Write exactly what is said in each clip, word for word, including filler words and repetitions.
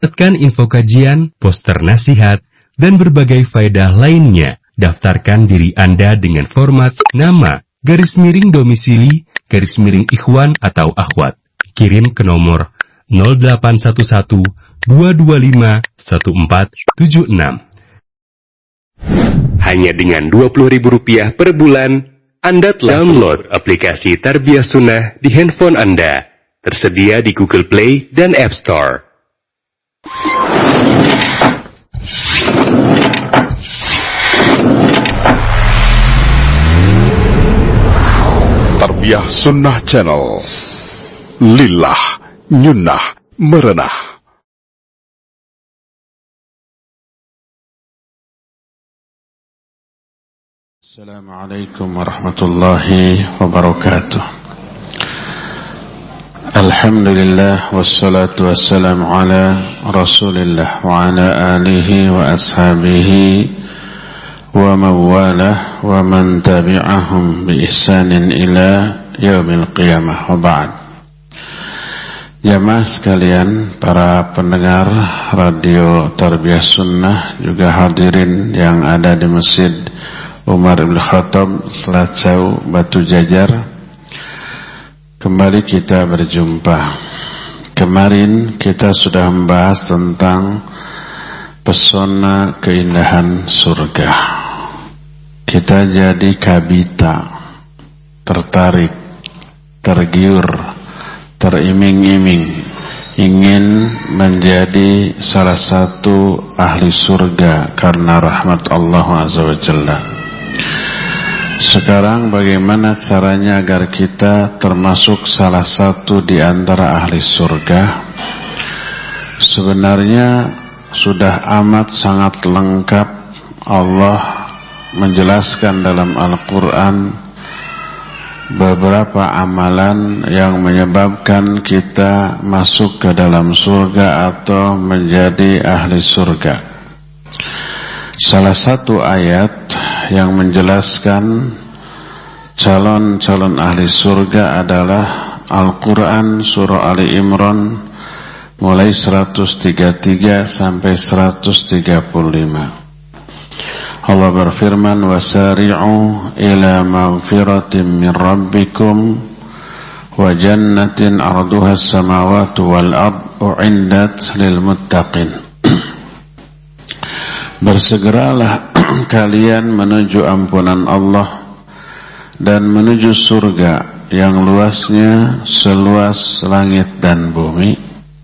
Dapatkan info kajian, poster nasihat, dan berbagai faedah lainnya. Daftarkan diri Anda dengan format nama, garis miring domisili, garis miring ikhwan atau akhwat. Kirim ke nomor nol delapan satu satu dua dua lima satu empat tujuh enam. Hanya dengan dua puluh ribu rupiah per bulan, Anda telah download aplikasi Tarbiyah Sunnah di handphone Anda. Tersedia di Google Play dan App Store. Tarbiyah Sunnah Channel. Lillah, nyunnah, merenah. Assalamualaikum warahmatullahi wabarakatuh. Alhamdulillah wassalatu wassalamu ala Rasulillah wa ala alihi wa ashabihi wa mawalah wa man tabi'ahum bi ihsanin ila yaumil qiyamah wa ba'd. Jamaah sekalian, para pendengar radio Tarbiyah Sunnah, juga hadirin yang ada di Masjid Umar Ibn Khattab, Selacau, Batu Jajar. Kembali kita berjumpa. Kemarin kita sudah membahas tentang pesona keindahan surga. Kita jadi kabita, tertarik, tergiur, teriming-iming, ingin menjadi salah satu ahli surga karena rahmat Allah Azza wa Jalla. Sekarang bagaimana caranya agar kita termasuk salah satu di antara ahli surga? Sebenarnya sudah amat sangat lengkap Allah menjelaskan dalam Al-Quran beberapa amalan yang menyebabkan kita masuk ke dalam surga atau menjadi ahli surga. Salah satu ayat yang menjelaskan calon-calon ahli surga adalah Al-Quran surah Ali Imran mulai seratus tiga puluh tiga sampai seratus tiga puluh lima. Allah berfirman, wasari'u ila maghfiratin min rabbikum wa jannatin arduha as-samawati wal ard u'iddat lil muttaqin. Bersegeralah kalian menuju ampunan Allah dan menuju surga yang luasnya seluas langit dan bumi,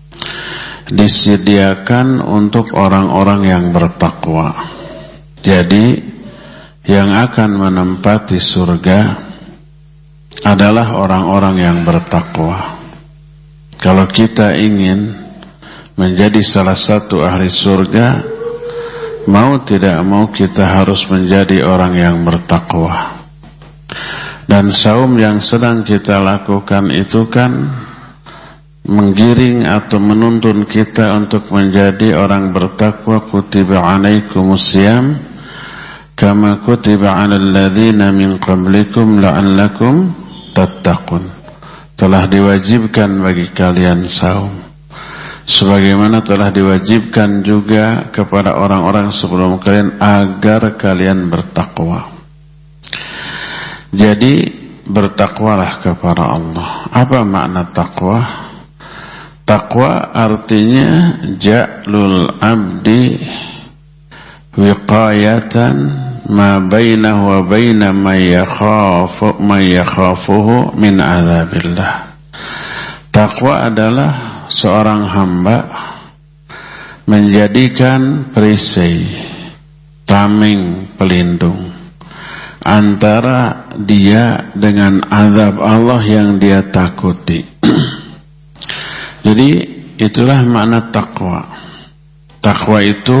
disediakan untuk orang-orang yang bertakwa. Jadi yang akan menempati surga adalah orang-orang yang bertakwa. Kalau kita ingin menjadi salah satu ahli surga, mau tidak mau kita harus menjadi orang yang bertakwa. Dan saum yang sedang kita lakukan itu kan menggiring atau menuntun kita untuk menjadi orang bertakwa. Kutiba alaikumus siyam kama kutiba alal ladzina min qablikum la'allakum tattaqun. Telah diwajibkan bagi kalian saum sebagaimana telah diwajibkan juga kepada orang-orang sebelum kalian agar kalian bertakwa. Jadi bertakwalah kepada Allah. Apa makna takwa? Takwa artinya ja'lul abdi wiqayatan ma bainahu wa baina man yakhafu man yakhafuhu min adzabillah. Takwa adalah seorang hamba menjadikan perisai, tameng, pelindung antara dia dengan azab Allah yang dia takuti. Jadi itulah makna takwa. Takwa itu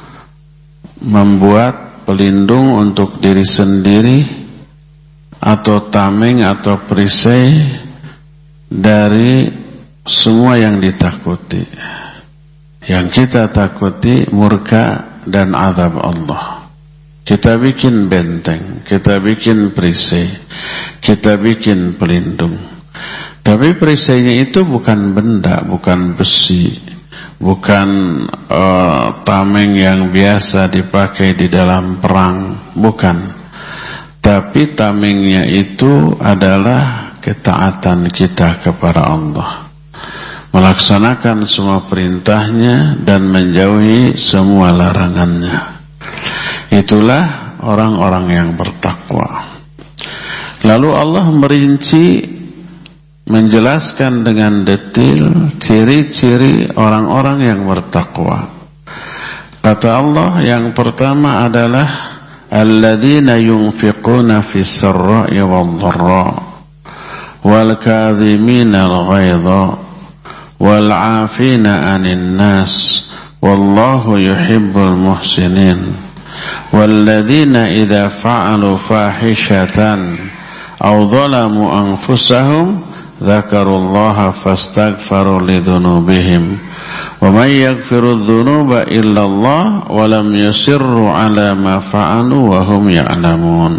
membuat pelindung untuk diri sendiri atau tameng atau perisai dari semua yang ditakuti. Yang kita takuti murka dan azab Allah. Kita bikin benteng, kita bikin perisai, kita bikin pelindung. Tapi perisainya itu bukan benda, bukan besi, bukan uh, tameng yang biasa dipakai di dalam perang, bukan. Tapi tamengnya itu adalah ketaatan kita kepada Allah, melaksanakan semua perintahnya dan menjauhi semua larangannya. Itulah orang-orang yang bertakwa. Lalu Allah merinci, menjelaskan dengan detail ciri-ciri orang-orang yang bertakwa. Kata Allah, yang pertama adalah alladzina yunfiquna fis sarra'i wadh-dharra wal kadhimina al-ghaidha wal 'afina 'anil nas wallahu yuhibbul muhsinin walladzina idza fa'alu fahishatan aw dhalamu anfusahum dzakarullaha fastaghfaru lidzunubihim wa may yaghfiru dzunuba illallah wa lam yusirru 'ala ma fa'alu wa hum ya'lamun.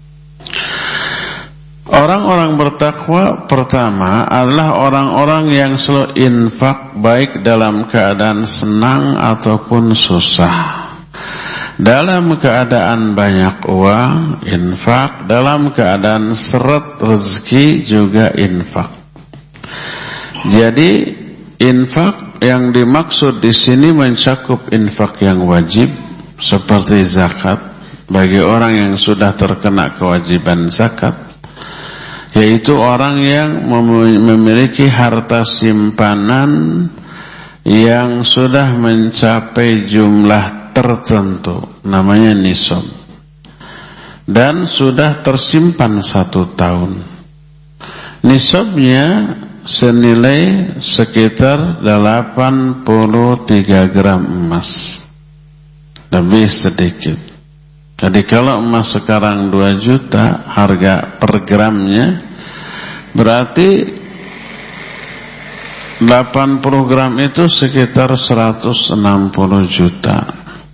Orang-orang bertakwa pertama adalah orang-orang yang selalu infak, baik dalam keadaan senang ataupun susah. Dalam keadaan banyak uang, infak. Dalam keadaan seret rezeki juga infak. Jadi infak yang dimaksud di sini mencakup infak yang wajib seperti zakat bagi orang yang sudah terkena kewajiban zakat, yaitu orang yang memiliki harta simpanan yang sudah mencapai jumlah tertentu, namanya nisab, dan sudah tersimpan satu tahun. Nisabnya senilai sekitar delapan puluh tiga gram emas, lebih sedikit. Jadi kalau emas sekarang dua juta harga per gramnya, berarti delapan puluh gram itu sekitar seratus enam puluh juta.